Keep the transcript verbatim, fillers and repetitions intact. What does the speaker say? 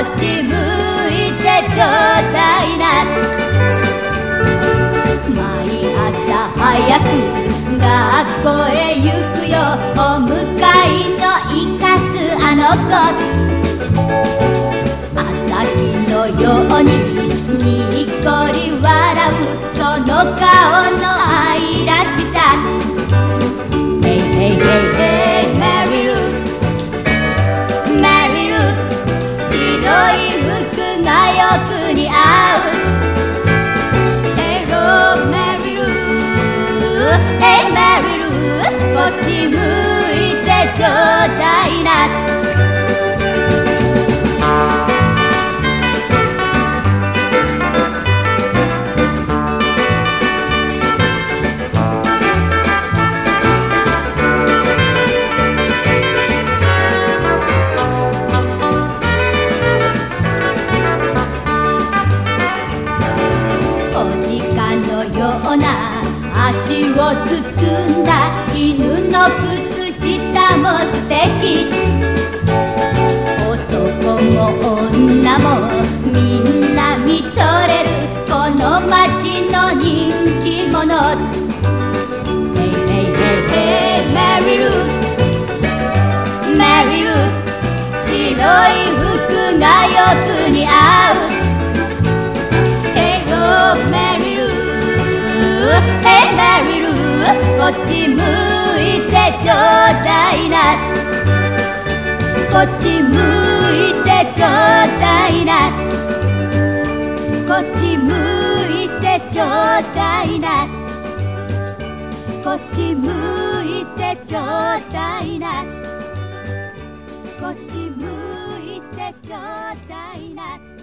っち向いてちょうだいな。毎朝早く学校へ行くよ、お迎えの生かすあの子。朝日のようににっこり笑うその顔の愛らしさ。 Hey hey hey hey メリルメリル、白い服がよく似合う。 Hello メリル Hey メリル、こっち向いてちょうだいな。足を包んだ犬の靴下も素敵。男も女もみんな見とれるこの街の人気者。 Hey hey hey hey メリルメリル、白い服がよく似合う。 Hello メリルHey メリル、こっち向いてちょうだいな。こっち向いてちょうだいな。こっち向いてちょうだいな。こっち向いてちょうだいな。こっち向いてちょうだいな。